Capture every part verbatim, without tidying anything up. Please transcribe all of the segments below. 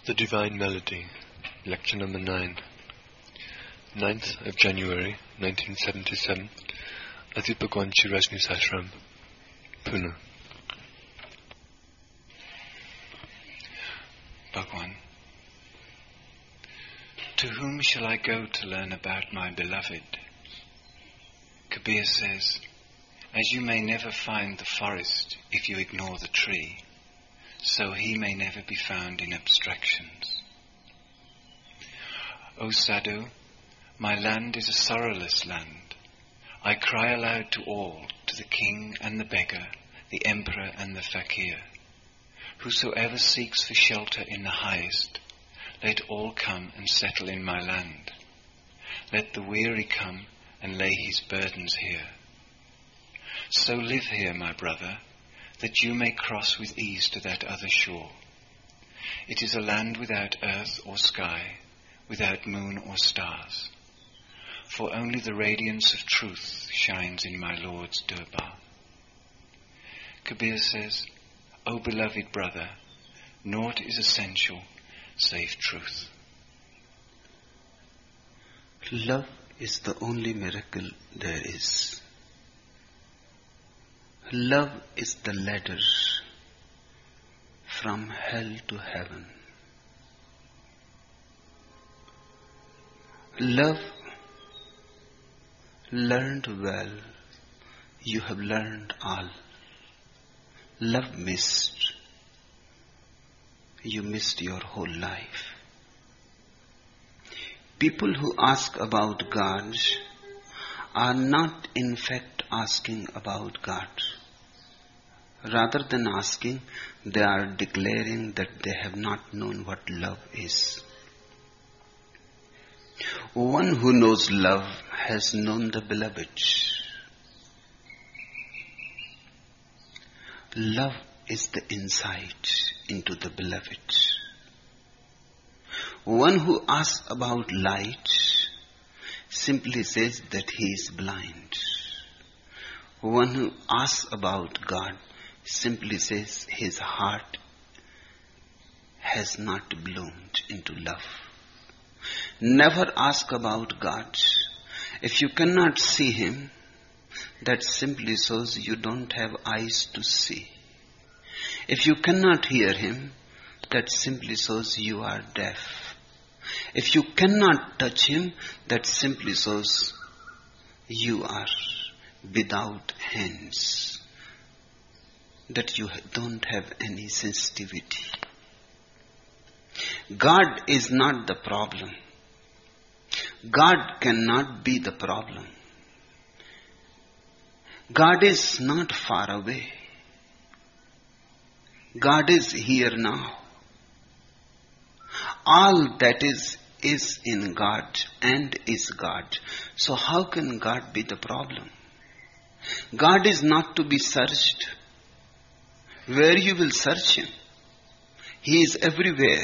The Divine Melody, Lecture Number nine, ninth of January, nineteen seventy-seven, Adi Bhagwan Sri Rajneesh Ashram, Pune. Bhagwan, to whom shall I go to learn about my beloved? Kabir says, as you may never find the forest if you ignore the tree, so he may never be found in abstractions. O Sadhu, my land is a sorrowless land. I cry aloud to all, to the king and the beggar, the emperor and the fakir. Whosoever seeks for shelter in the highest, let all come and settle in my land. Let the weary come and lay his burdens here. So live here, my brother, that you may cross with ease to that other shore. It is a land without earth or sky, without moon or stars, for only the radiance of truth shines in my Lord's Durbar. Kabir says, O beloved brother, naught is essential save truth. Love is the only miracle there is. Love is the ladder from hell to heaven. Love learned well, you have learned all. Love missed, you missed your whole life. People who ask about God are not in fact asking about God. Rather than asking, they are declaring that they have not known what love is. One who knows love has known the beloved. Love is the insight into the beloved. One who asks about light simply says that he is blind. One who asks about God simply says his heart has not bloomed into love. Never ask about God. If you cannot see him, that simply shows you don't have eyes to see. If you cannot hear him, that simply shows you are deaf. If you cannot touch him, that simply shows you are without hands, that you don't have any sensitivity. God is not the problem. God cannot be the problem. God is not far away. God is here now. All that is, is in God and is God. So how can God be the problem? God is not to be searched. Where you will search him? He is everywhere.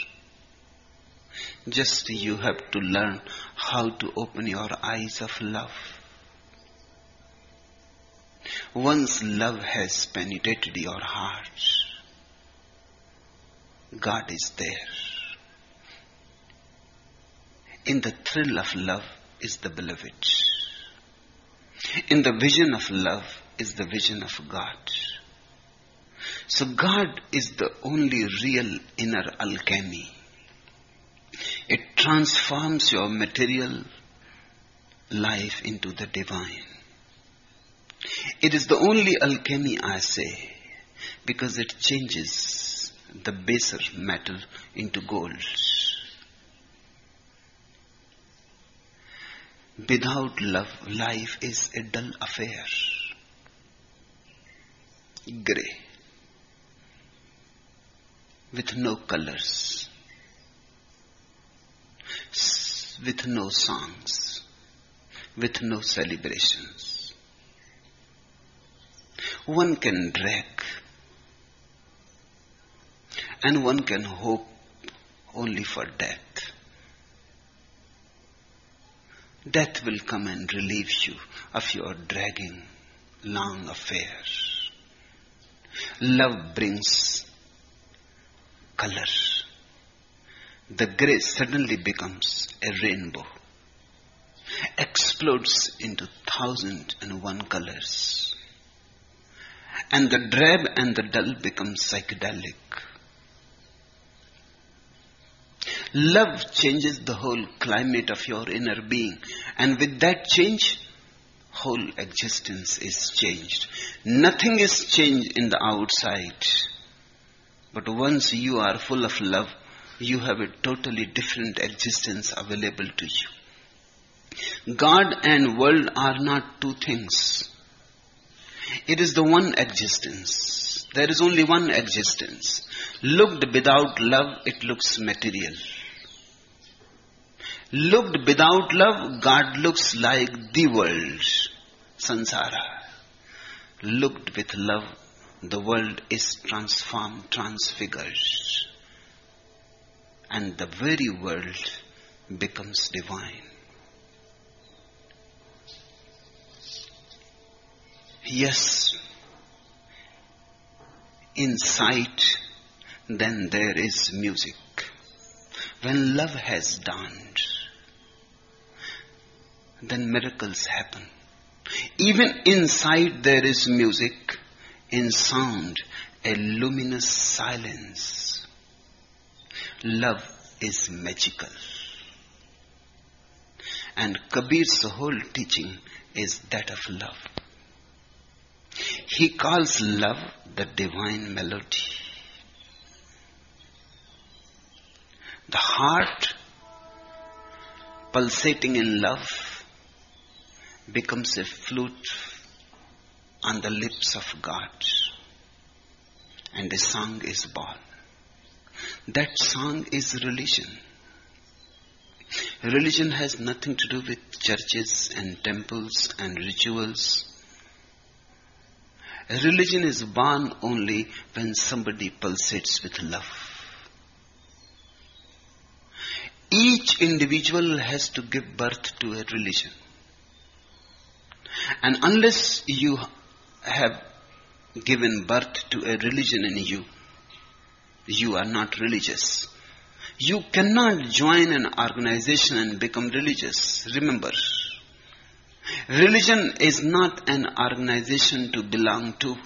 Just you have to learn how to open your eyes of love. Once love has penetrated your heart, God is there. In the thrill of love is the beloved. In the vision of love is the vision of God. So God is the only real inner alchemy. It transforms your material life into the divine. It is the only alchemy, I say, because it changes the baser metal into gold. Without love, life is a dull affair. Grey. With no colors. With no songs. With no celebrations. One can drag. And one can hope only for death. Death will come and relieve you of your dragging long affair. Love brings color. the grey suddenly becomes a rainbow, explodes into thousand and one colors, and the drab and the dull become psychedelic. Love changes the whole climate of your inner being, and with that change, whole existence is changed. Nothing is changed in the outside, but once you are full of love, you have a totally different existence available to you. God and world are not two things. It is the one existence. There is only one existence. Looked without love, it looks material. Looked without love, God looks like the world, sansara. Looked with love, the world is transformed, transfigured. And the very world becomes divine. Yes, in sight, then there is music. When love has dawned, then miracles happen. Even inside there is music, in sound, a luminous silence. Love is magical. And Kabir's whole teaching is that of love. He calls love the divine melody. The heart pulsating in love becomes a flute on the lips of God, and a song is born. That song is religion. Religion has nothing to do with churches and temples and rituals. Religion is born only when somebody pulsates with love. Each individual has to give birth to a religion. And unless you have given birth to a religion in you, you are not religious. You cannot join an organization and become religious. Remember, religion is not an organization to belong to.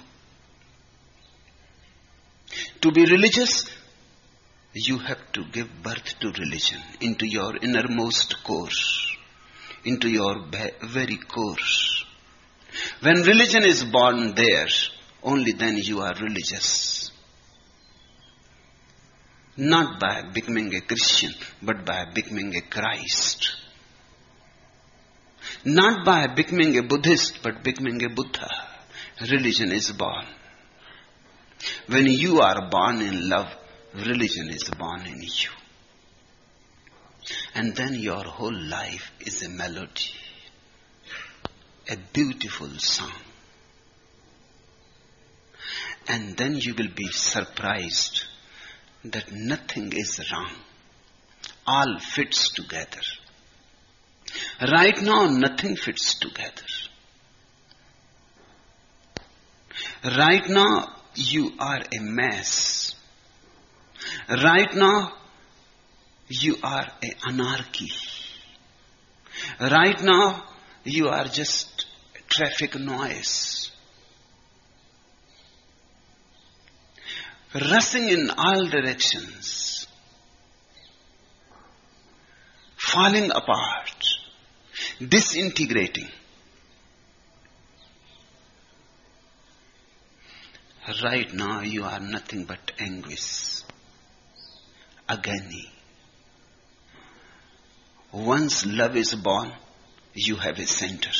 To be religious, you have to give birth to religion into your innermost core, into your very core. When religion is born there, only then you are religious. Not by becoming a Christian, but by becoming a Christ. Not by becoming a Buddhist, but becoming a Buddha. Religion is born. When you are born in love, religion is born in you. And then your whole life is a melody. A beautiful song. And then you will be surprised that nothing is wrong. All fits together. Right now, nothing fits together. Right now, you are a mess. Right now, you are an anarchy. Right now, you are just traffic noise. Rushing in all directions. Falling apart. Disintegrating. Right now you are nothing but anguish. Agony. Once love is born, you have a center.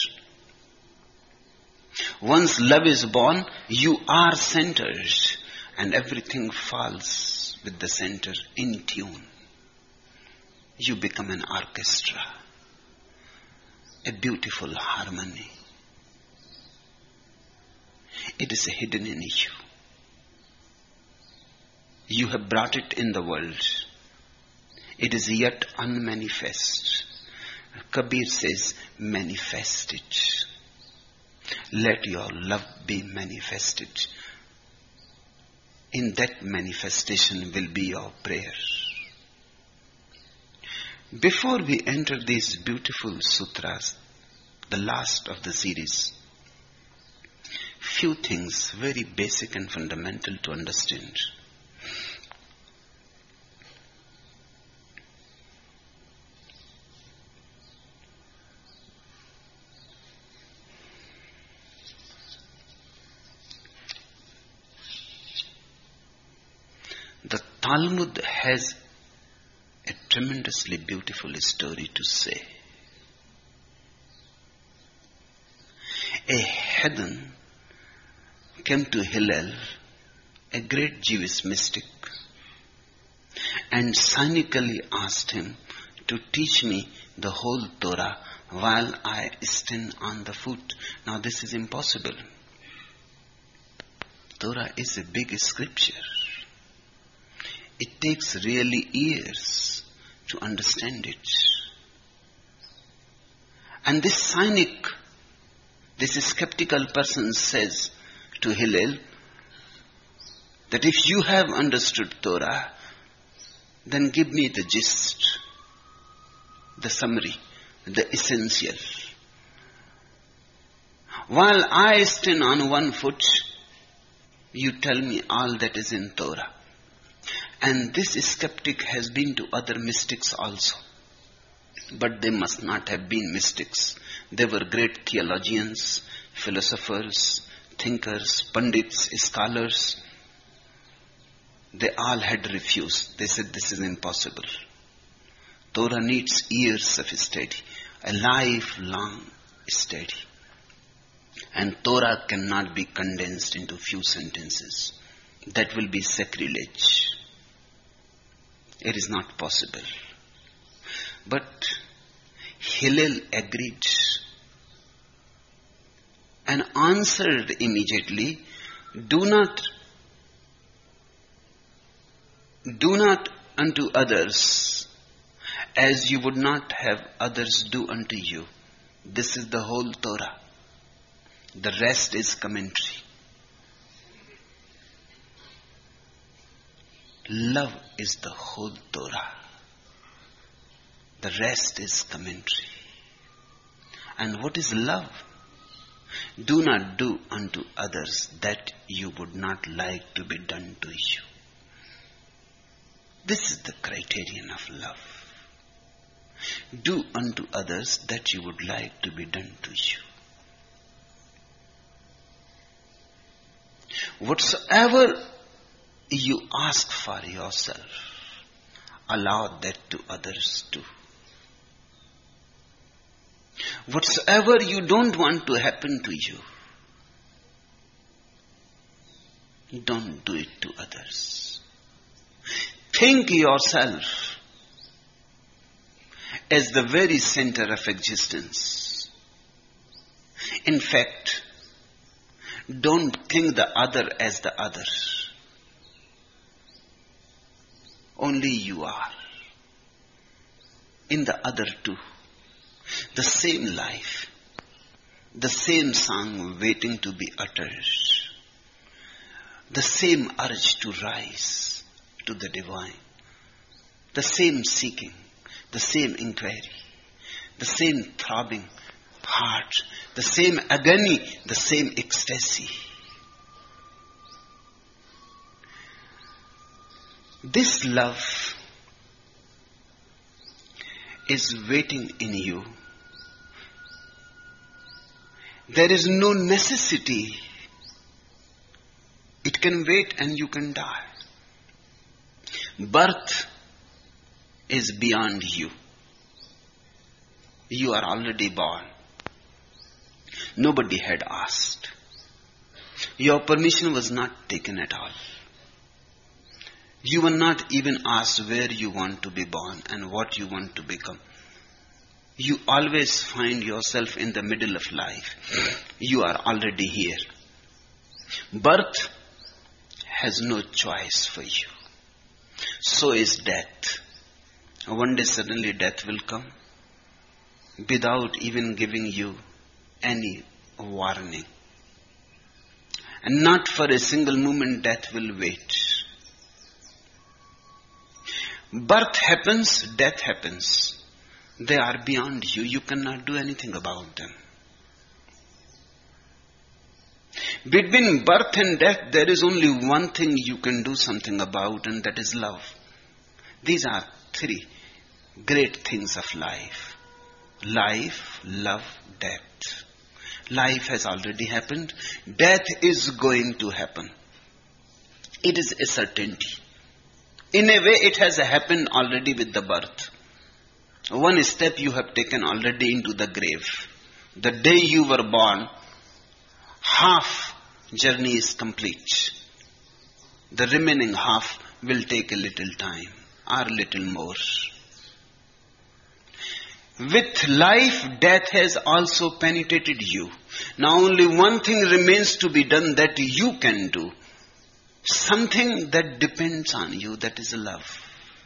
Once love is born, you are centered, and everything falls with the center in tune. You become an orchestra, a beautiful harmony. It is hidden in you. You have brought it in the world. It is yet unmanifest. Kabir says, manifest it. Let your love be manifested. In that manifestation will be your prayer. Before we enter these beautiful sutras, the last of the series, few things very basic and fundamental to understand. The Talmud has a tremendously beautiful story to say. A heathen came to Hillel, a great Jewish mystic, and cynically asked him to teach me the whole Torah while I stand on the foot. Now this is impossible. Torah is a big scripture. It takes really years to understand it. And this cynic, this skeptical person says to Hillel that if you have understood Torah, then give me the gist, the summary, the essential. While I stand on one foot, you tell me all that is in Torah. And this skeptic has been to other mystics also. But they must not have been mystics. They were great theologians, philosophers, thinkers, pundits, scholars. They all had refused. They said this is impossible. Torah needs years of study, a lifelong study. And Torah cannot be condensed into few sentences. That will be sacrilege. It is not possible. But Hillel agreed and answered immediately, do not, do not unto others as you would not have others do unto you. This is the whole Torah. The rest is commentary. Love is the whole Torah. The rest is commentary. And what is love? Do not do unto others that you would not like to be done to you. This is the criterion of love. Do unto others that you would like to be done to you. Whatsoever you ask for yourself, allow that to others too. Whatsoever you don't want to happen to you, don't do it to others. Think yourself as the very center of existence. In fact, don't think the other as the other. Only you are. In the other too. The same life. The same song waiting to be uttered. The same urge to rise to the divine. The same seeking. The same inquiry. The same throbbing heart. The same agony. The same ecstasy. This love is waiting in you. There is no necessity. It can wait and you can die. Birth is beyond you. You are already born. Nobody had asked. Your permission was not taken at all. You were not even asked where you want to be born and what you want to become. You always find yourself in the middle of life. You are already here. Birth has no choice for you. So is death. One day suddenly death will come without even giving you any warning. And not for a single moment death will wait. Birth happens, death happens. They are beyond you. You cannot do anything about them. Between birth and death, there is only one thing you can do something about, and that is love. These are three great things of life. Life, love, death. Life has already happened. Death is going to happen. It is a certainty. In a way, it has happened already with the birth. One step you have taken already into the grave. The day you were born, half journey is complete. The remaining half will take a little time, or little more. With life, death has also penetrated you. Now only one thing remains to be done that you can do. Something that depends on you, that is love.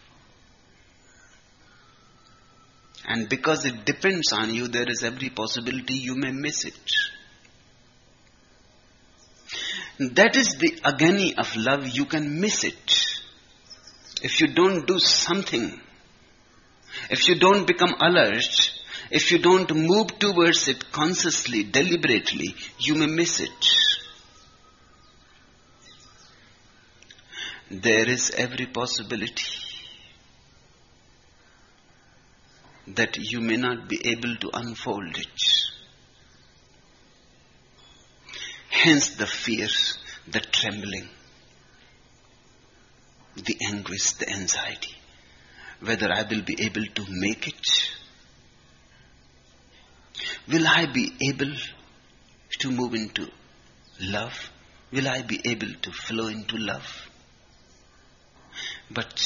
And because it depends on you, there is every possibility you may miss it. That is the agony of love. You can miss it. If you don't do something, if you don't become alert, if you don't move towards it consciously, deliberately, you may miss it. There is every possibility that you may not be able to unfold it. Hence the fear, the trembling, the anguish, the anxiety. Whether I will be able to make it? Will I be able to move into love? Will I be able to flow into love? But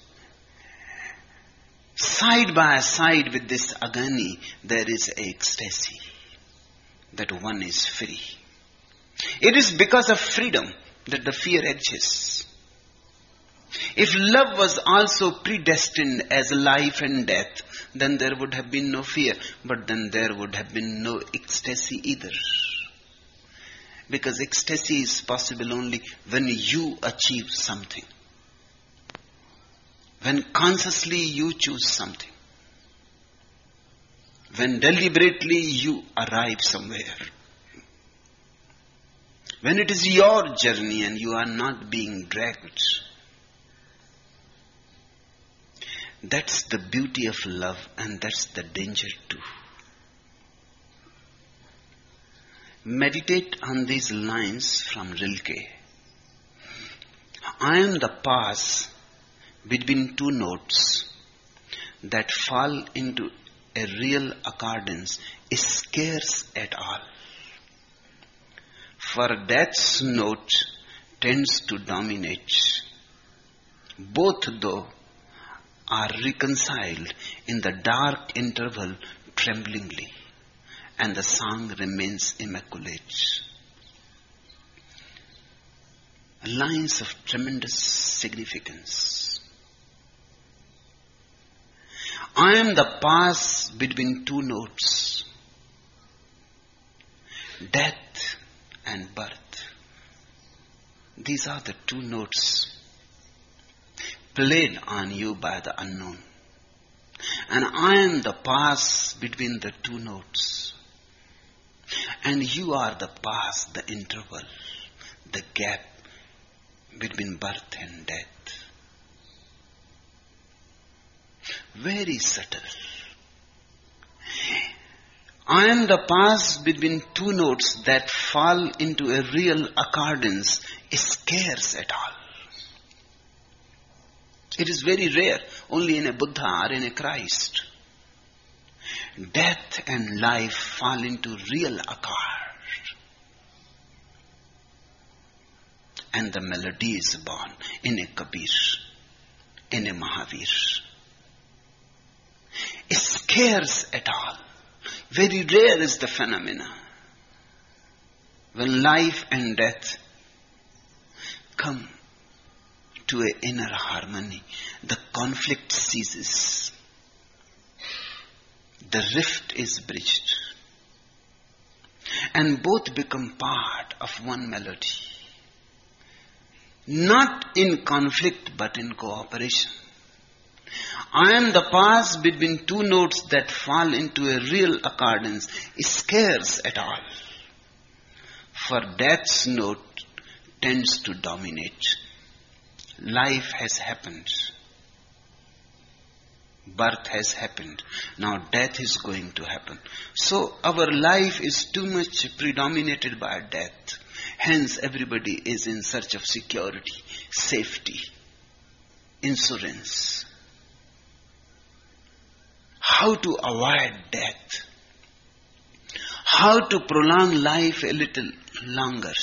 side by side with this agony, there is ecstasy, that one is free. It is because of freedom that the fear exists. If love was also predestined as life and death, then there would have been no fear, but then there would have been no ecstasy either. Because ecstasy is possible only when you achieve something. When consciously you choose something. When deliberately you arrive somewhere. When it is your journey and you are not being dragged. That's the beauty of love, and that's the danger too. Meditate on these lines from Rilke. I am the pass between two notes that fall into a real accordance is scarce at all. For death's note tends to dominate. Both though are reconciled in the dark interval tremblingly, and the song remains immaculate. Lines of tremendous significance. I am the pass between two notes, death and birth. These are the two notes played on you by the unknown. And I am the pass between the two notes. And you are the pass, the interval, the gap between birth and death. Very subtle. I am the pass between two notes that fall into a real accordance is scarce at all. It is very rare, only in a Buddha or in a Christ. Death and life fall into real accord. And the melody is born in a Kabir, in a Mahavir. It's scarce at all. Very rare is the phenomena. When life and death come to an inner harmony, the conflict ceases. The rift is bridged. And both become part of one melody. Not in conflict, but in cooperation. I am the pause between two notes that fall into a real accordance, scarce at all. For death's note tends to dominate. Life has happened. Birth has happened. Now death is going to happen. So our life is too much predominated by death. Hence everybody is in search of security, safety, insurance. How to avoid death? How to prolong life a little longer?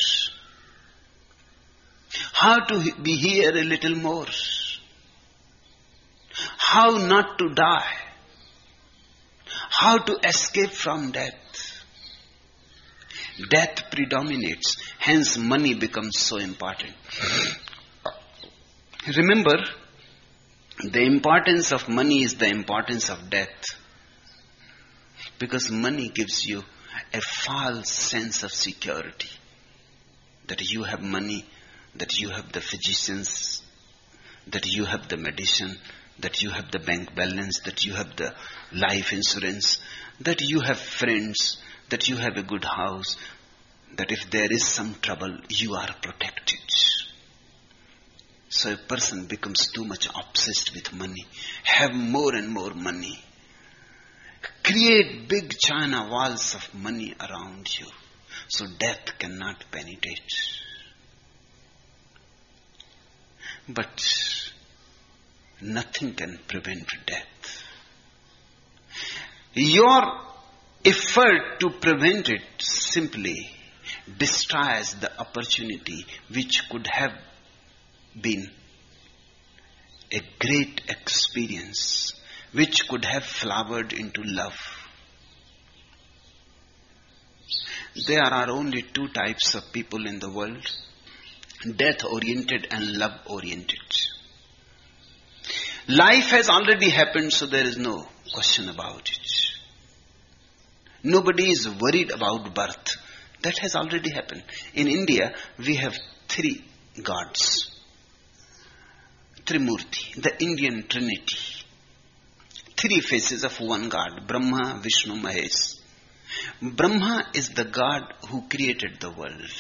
How to be here a little more? How not to die? How to escape from death? Death predominates, hence money becomes so important. Remember, the importance of money is the importance of death. Because money gives you a false sense of security. That you have money, that you have the physicians, that you have the medicine, that you have the bank balance, that you have the life insurance, that you have friends, that you have a good house, that if there is some trouble, you are protected. So a person becomes too much obsessed with money. Have more and more money. Create big China walls of money around you, so death cannot penetrate. But nothing can prevent death. Your effort to prevent it simply destroys the opportunity which could have been a great experience, which could have flowered into love. There are only two types of people in the world: death-oriented and love-oriented. Life has already happened, so there is no question about it. Nobody is worried about birth. That has already happened. In India, we have three gods. Trimurti, the Indian Trinity. Three faces of one God: Brahma, Vishnu, Mahesh. Brahma is the God who created the world.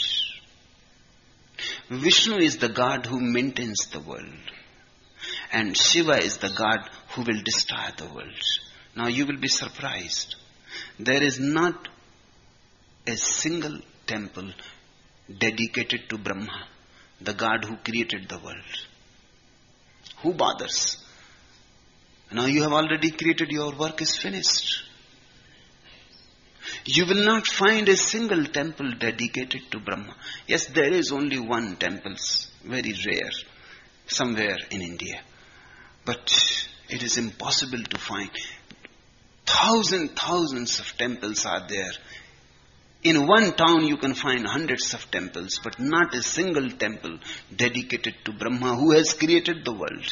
Vishnu is the God who maintains the world. And Shiva is the God who will destroy the world. Now you will be surprised. There is not a single temple dedicated to Brahma, the God who created the world. Who bothers? Now you have already created, your work is finished. You will not find a single temple dedicated to Brahma. Yes, there is only one temple, very rare, somewhere in India. But it is impossible to find. Thousands, thousands of temples are there. In one town you can find hundreds of temples, but not a single temple dedicated to Brahma, who has created the world.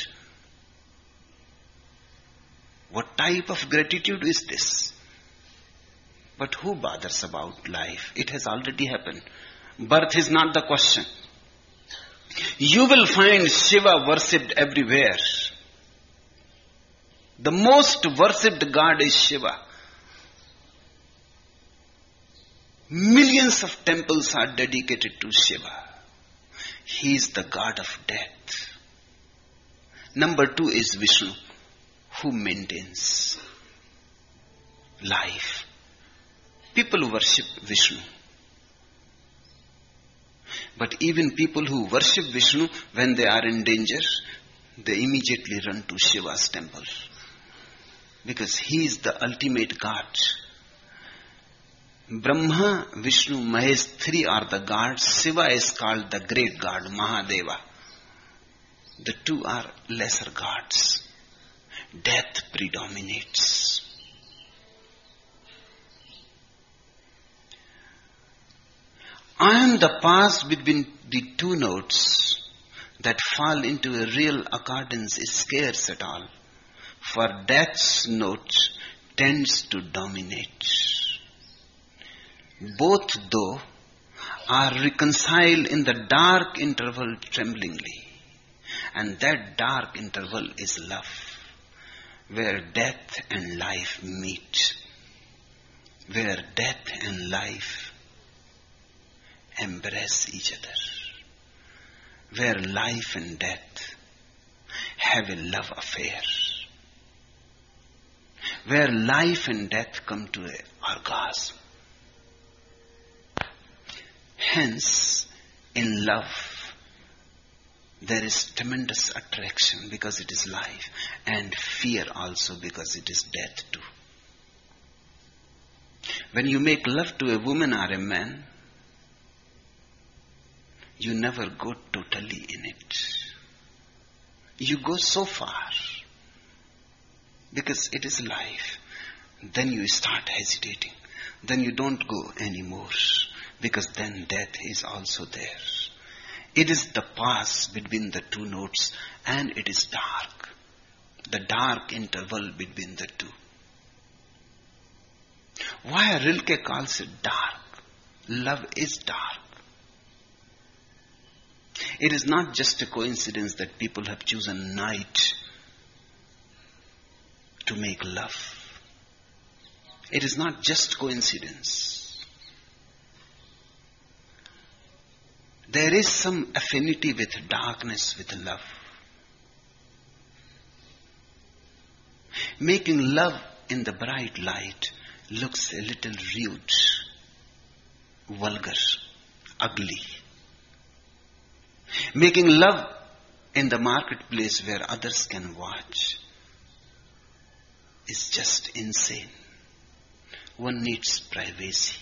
What type of gratitude is this? But who bothers about life? It has already happened. Birth is not the question. You will find Shiva worshipped everywhere. The most worshipped God is Shiva. Millions of temples are dedicated to Shiva. He is the God of death. Number two is Vishnu, who maintains life. People worship Vishnu. But even people who worship Vishnu, when they are in danger, they immediately run to Shiva's temple. Because he is the ultimate God. Brahma, Vishnu, Mahesh, three are the gods. Shiva is called the great God, Mahadeva. The two are lesser gods. Death predominates. I am the pause between the two notes that fall into a real accordance is scarce at all. For death's note tends to dominate. Both, though, are reconciled in the dark interval tremblingly. And that dark interval is love. where death and life meet, where death and life embrace each other, where life and death have a love affair, where life and death come to an orgasm. Hence, in love, there is tremendous attraction because it is life, and fear also because it is death too. When you make love to a woman or a man, you never go totally in it. You go so far because it is life. Then you start hesitating. Then you don't go anymore because then death is also there. It is the pass between the two notes, and it is dark. The dark interval between the two. Why Rilke calls it dark? Love is dark. It is not just a coincidence that people have chosen night to make love. It is not just coincidence. There is some affinity with darkness, with love. Making love in the bright light looks a little rude, vulgar, ugly. Making love in the marketplace where others can watch is just insane. One needs privacy.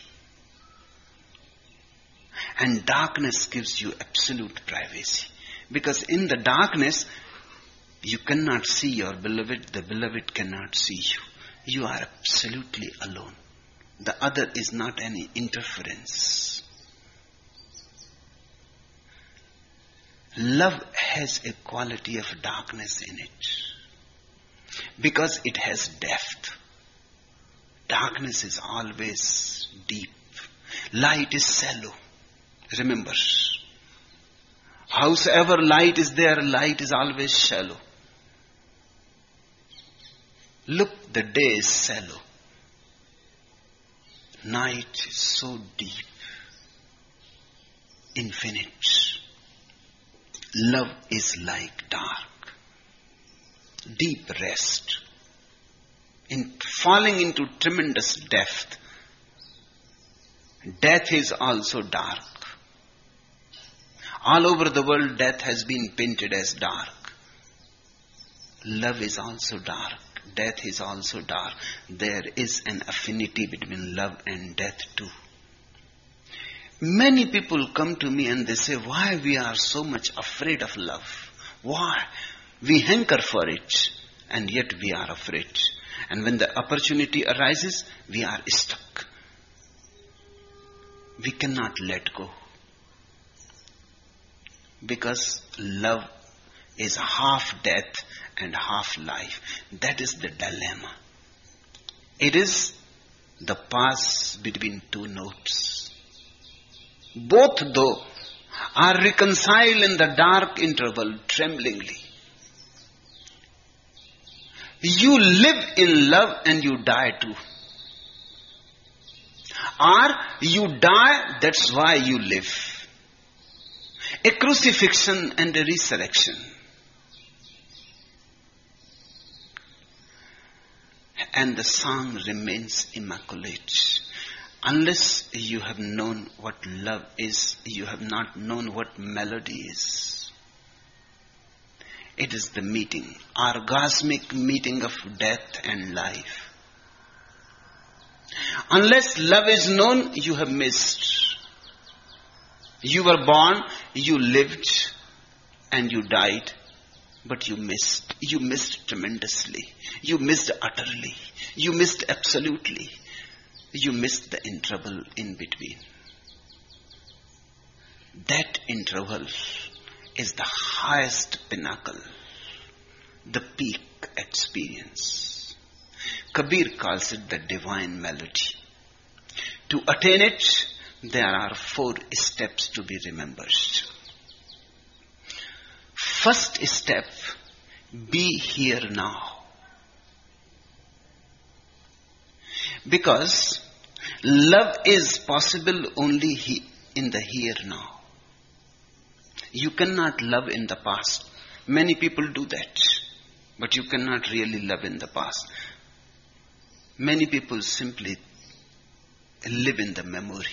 And darkness gives you absolute privacy. Because in the darkness, you cannot see your beloved, the beloved cannot see you. You are absolutely alone. The other is not any interference. Love has a quality of darkness in it. Because it has depth. Darkness is always deep. Light is shallow. Remember, howsoever light is there, light is always shallow. Look, the day is shallow. Night is so deep, infinite. Love is like dark, deep rest. In falling into tremendous depth, death is also dark. All over the world, death has been painted as dark. Love is also dark. Death is also dark. There is an affinity between love and death too. Many people come to me and they say, why we are so much afraid of love? Why? We hanker for it, and yet we are afraid. And when the opportunity arises, we are stuck. We cannot let go. Because love is half death and half life. That is the dilemma. It is the pass between two notes. Both, though, are reconciled in the dark interval tremblingly. You live in love and you die too. Or you die, that's why you live. A crucifixion and a resurrection. And the song remains immaculate. Unless you have known what love is, you have not known what melody is. It is the meeting, orgasmic meeting of death and life. Unless love is known, you have missed. You were born, you lived, and you died, but you missed. You missed tremendously. You missed utterly. You missed absolutely. You missed the interval in between. That interval is the highest pinnacle, the peak experience. Kabir calls it the divine melody. To attain it, there are four steps to be remembered. First step, be here now. Because love is possible only he, in the here now. You cannot love in the past. Many people do that. But you cannot really love in the past. Many people simply live in the memory.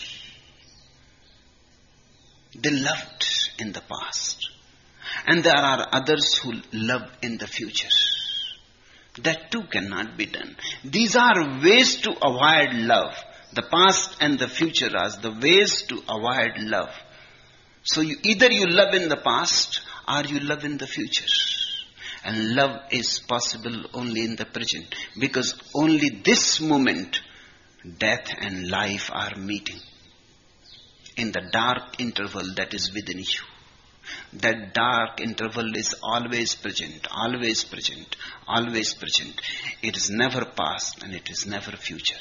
They loved in the past. And there are others who love in the future. That too cannot be done. These are ways to avoid love. The past and the future are the ways to avoid love. So you, either you love in the past or you love in the future. And love is possible only in the present. Because only this moment, death and life are meeting. In the dark interval that is within you. That dark interval is always present, always present, always present. It is never past and it is never future.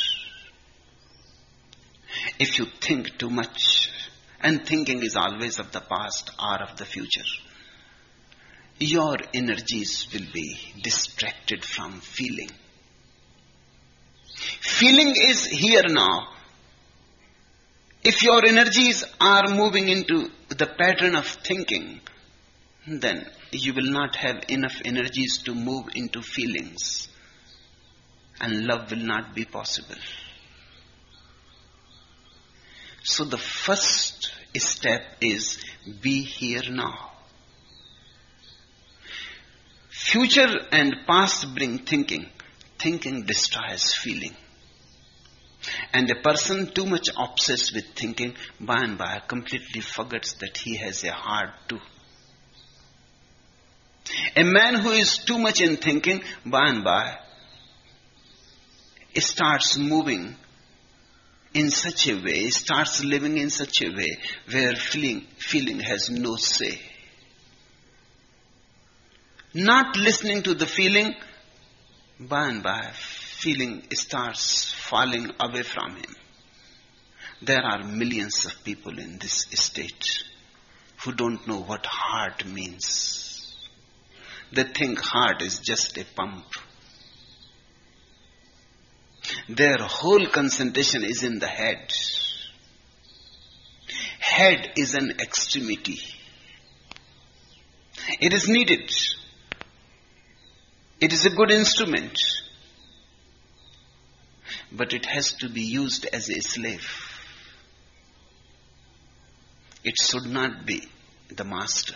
If you think too much, and thinking is always of the past or of the future, your energies will be distracted from feeling. Feeling is here now. If your energies are moving into the pattern of thinking, then you will not have enough energies to move into feelings. And love will not be possible. So the first step is be here now. Future and past bring thinking. Thinking destroys feeling. And a person too much obsessed with thinking, by and by completely forgets that he has a heart too. A man who is too much in thinking, by and by starts moving in such a way, starts living in such a way where feeling, feeling has no say. Not listening to the feeling, by and by feeling starts falling away from him. There are millions of people in this state who don't know what heart means. They think heart is just a pump. Their whole concentration is in the head. Head is an extremity. It is needed. It is a good instrument. But it has to be used as a slave. It should not be the master.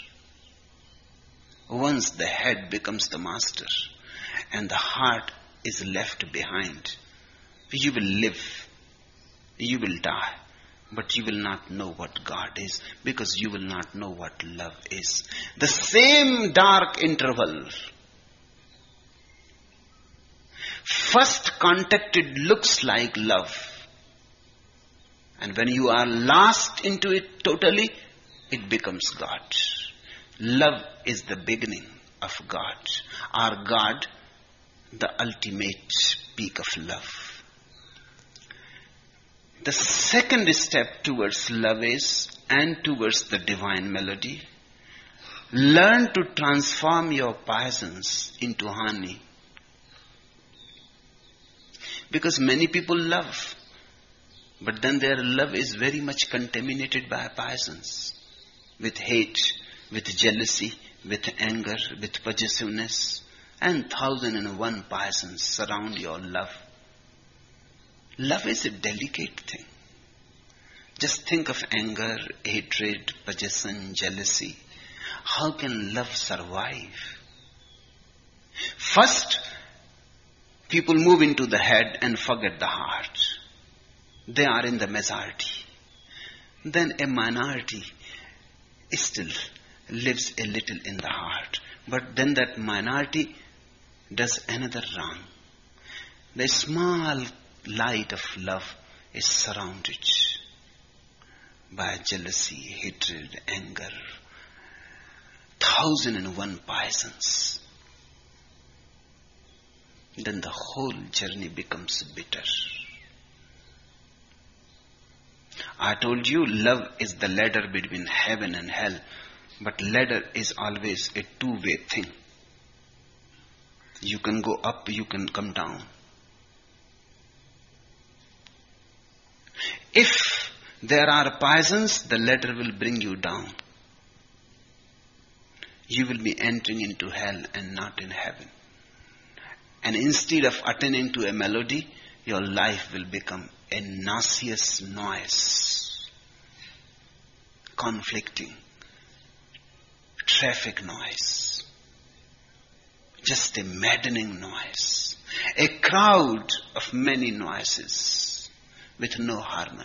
Once the head becomes the master and the heart is left behind, you will live, you will die, but you will not know what God is, because you will not know what love is. The same dark interval, first contacted, looks like love. And when you are lost into it totally, it becomes God. Love is the beginning of God. Our God, the ultimate peak of love. The second step towards love is, and towards the divine melody, learn to transform your poisons into honey. Because many people love, but then their love is very much contaminated by poisons. With hate, with jealousy, with anger, with possessiveness, and thousand and one poisons surround your love. Love is a delicate thing. Just think of anger, hatred, possession, jealousy. How can love survive? First, people move into the head and forget the heart. They are in the majority. Then a minority still lives a little in the heart. But then that minority does another wrong. The small light of love is surrounded by jealousy, hatred, anger, thousand and one poisons. Then the whole journey becomes bitter. I told you love is the ladder between heaven and hell, but ladder is always a two-way thing. You can go up, you can come down. There are poisons, the ladder will bring you down. You will be entering into hell and not in heaven. And instead of attaining to a melody, your life will become a nauseous noise. Conflicting. Traffic noise. Just a maddening noise. A crowd of many noises with no harmony.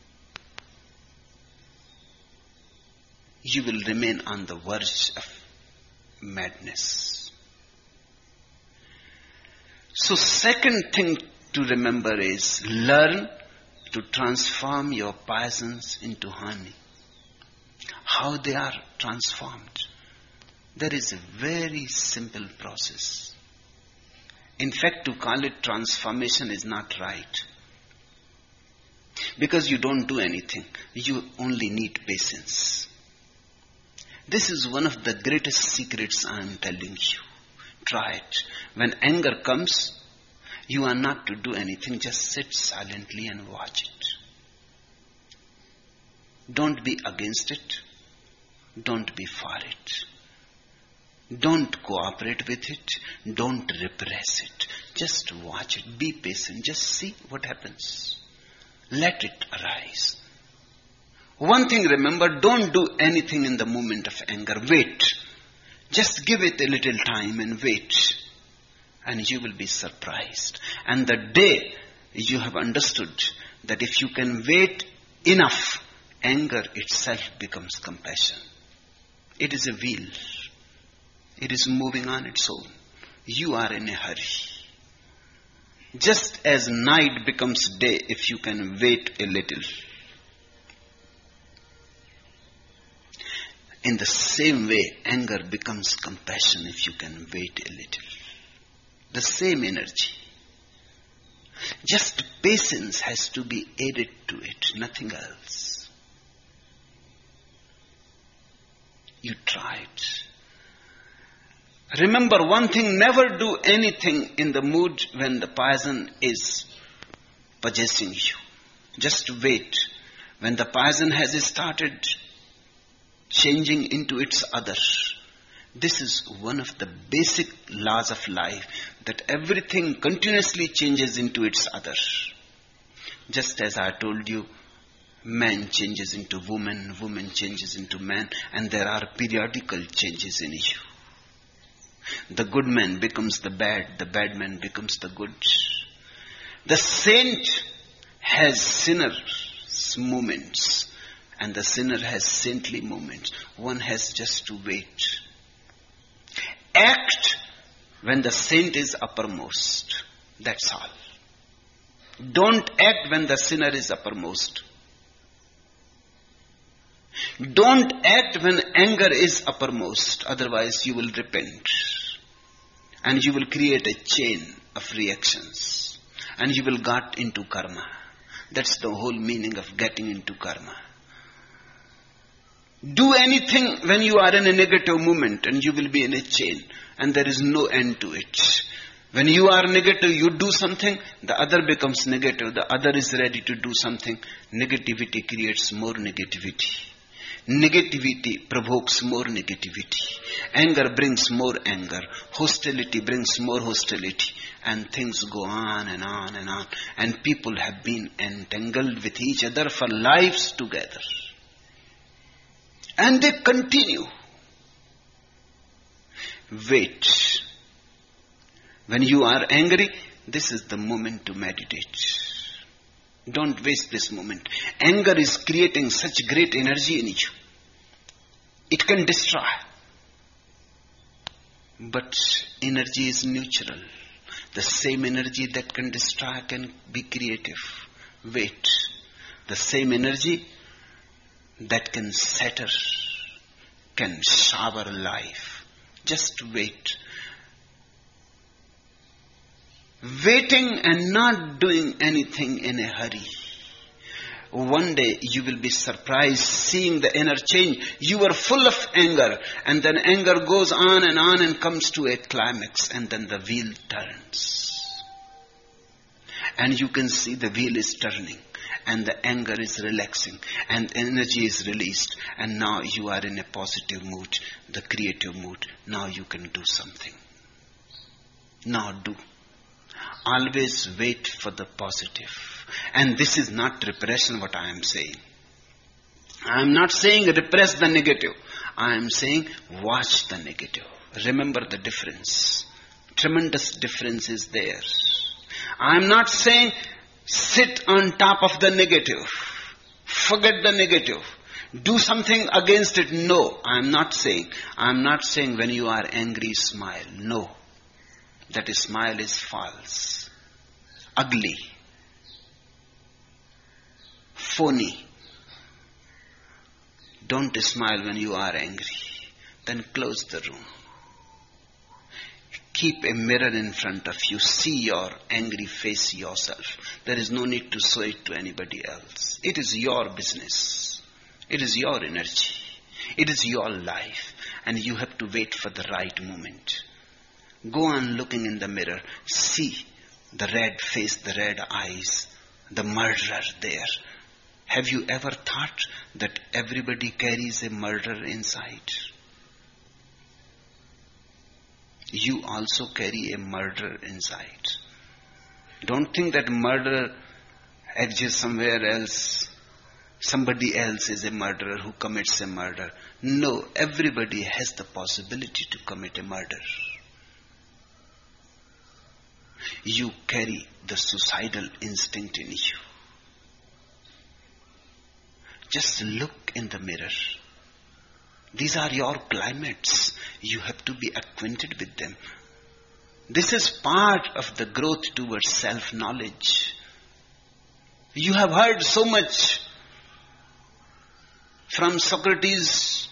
You will remain on the verge of madness. So second thing to remember is learn to transform your poisons into honey. How they are transformed? There is a very simple process. In fact, to call it transformation is not right. Because you don't do anything. You only need patience. This is one of the greatest secrets I am telling you. Try it. When anger comes, you are not to do anything. Just sit silently and watch it. Don't be against it. Don't be for it. Don't cooperate with it. Don't repress it. Just watch it. Be patient. Just see what happens. Let it arise. One thing remember, don't do anything in the moment of anger. Wait. Just give it a little time and wait. And you will be surprised. And the day you have understood that if you can wait enough, anger itself becomes compassion. It is a wheel. It is moving on its own. You are in a hurry. Just as night becomes day if you can wait a little. In the same way, anger becomes compassion if you can wait a little. The same energy. Just patience has to be added to it, nothing else. You try it. Remember one thing, never do anything in the mood when the poison is possessing you. Just wait. When the poison has started changing into its other. This is one of the basic laws of life, that everything continuously changes into its other. Just as I told you, man changes into woman, woman changes into man, and there are periodical changes in you. The good man becomes the bad, the bad man becomes the good. The saint has sinner's moments. And the sinner has saintly moments. One has just to wait. Act when the saint is uppermost. That's all. Don't act when the sinner is uppermost. Don't act when anger is uppermost. Otherwise you will repent. And you will create a chain of reactions. And you will get into karma. That's the whole meaning of getting into karma. Do anything when you are in a negative moment and you will be in a chain and there is no end to it. When you are negative, you do something, the other becomes negative, the other is ready to do something. Negativity creates more negativity. Negativity provokes more negativity. Anger brings more anger. Hostility brings more hostility. And things go on and on and on. And people have been entangled with each other for lives together. And they continue. Wait. When you are angry, this is the moment to meditate. Don't waste this moment. Anger is creating such great energy in you. It can destroy. But energy is neutral. The same energy that can destroy can be creative. Wait. The same energy that can shatter, can shower life. Just wait. Waiting and not doing anything in a hurry. One day you will be surprised seeing the inner change. You are full of anger, and then anger goes on and on and comes to a climax, and then the wheel turns. And you can see the wheel is turning. and the anger is relaxing and energy is released, and now you are in a positive mood, the creative mood. Now you can do something. Now do. Always wait for the positive. And this is not repression what I am saying. I am not saying repress the negative. I am saying watch the negative. Remember the difference. Tremendous difference is there. I am not saying sit on top of the negative. Forget the negative. Do something against it. No, I am not saying. I am not saying when you are angry, smile. No. That smile is false. Ugly. Phony. Don't smile when you are angry. Then close the room. Keep a mirror in front of you. See your angry face yourself. There is no need to show it to anybody else. It is your business. It is your energy. It is your life. And you have to wait for the right moment. Go on looking in the mirror. See the red face, the red eyes, the murderer there. Have you ever thought that everybody carries a murderer inside? You also carry a murderer inside. Don't think that murderer exists somewhere else. Somebody else is a murderer who commits a murder. No, everybody has the possibility to commit a murder. You carry the suicidal instinct in you. Just look in the mirror. These are your climates. You have to be acquainted with them. This is part of the growth towards self-knowledge. You have heard so much from Socrates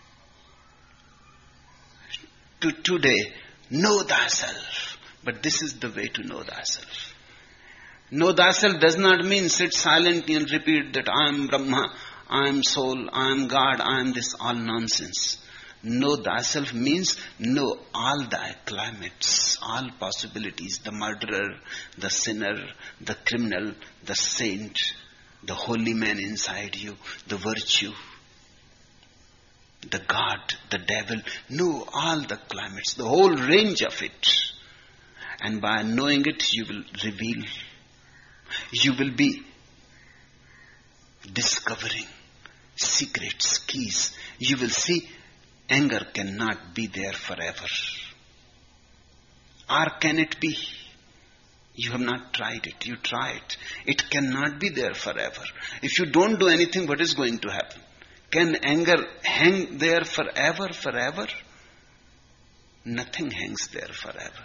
to today. Know thyself. But this is the way to know thyself. Know thyself does not mean sit silently and repeat that I am Brahma, I am soul, I am God, I am this, all nonsense. Know thyself means know all thy climates, all possibilities, the murderer, the sinner, the criminal, the saint, the holy man inside you, the virtue, the God, the devil. Know all the climates, the whole range of it. And by knowing it, you will reveal. You will be discovering secrets, keys. You will see anger cannot be there forever. Or can it be? You have not tried it. You try it. It cannot be there forever. If you don't do anything, what is going to happen? Can anger hang there forever, forever? Nothing hangs there forever.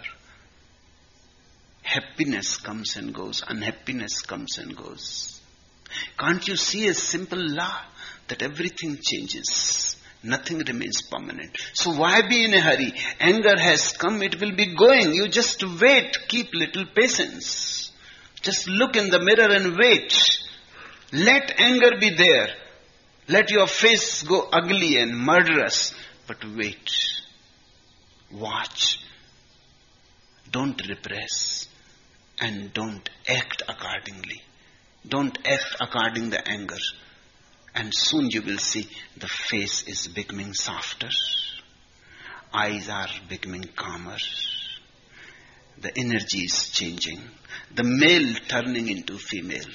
Happiness comes and goes. Unhappiness comes and goes. Can't you see a simple law that everything changes? Nothing remains permanent. So why be in a hurry? Anger has come, it will be going. You just wait. Keep little patience. Just look in the mirror and wait. Let anger be there. Let your face go ugly and murderous. But wait. Watch. Don't repress. And don't act accordingly. Don't act according to the anger. And soon you will see the face is becoming softer. Eyes are becoming calmer. The energy is changing. The male turning into female.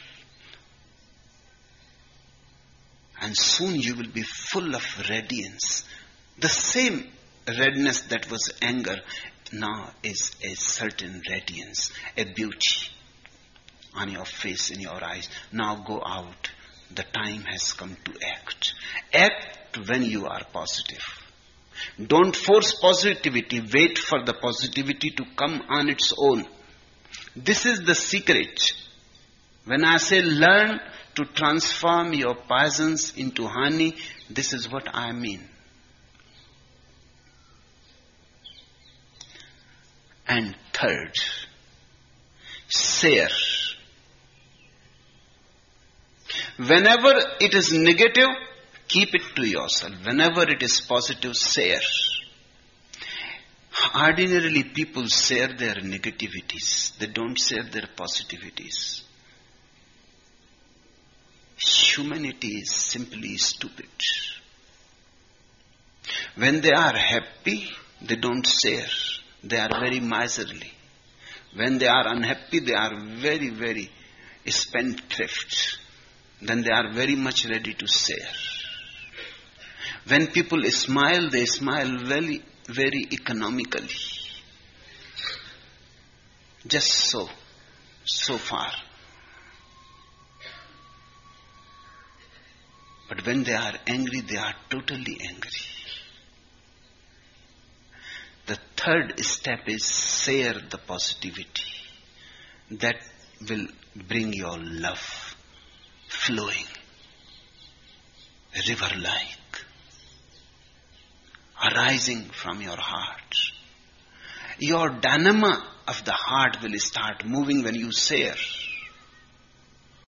And soon you will be full of radiance. The same redness that was anger now is a certain radiance, a beauty on your face, in your eyes. Now go out. The time has come to act. Act when you are positive. Don't force positivity. Wait for the positivity to come on its own. This is the secret. When I say learn to transform your poisons into honey, this is what I mean. And third, share. Whenever it is negative, keep it to yourself. Whenever it is positive, share. Ordinarily, people share their negativities. They don't share their positivities. humanity is simply stupid. When they are happy, they don't share. They are very miserly. When they are unhappy, they are very, very spendthrift. Then they are very much ready to share. When people smile, they smile very, very economically. Just so, so far. But when they are angry, they are totally angry. The third step is share the positivity. That will bring your love flowing, river-like, arising from your heart. Your dynamo of the heart will start moving when you share.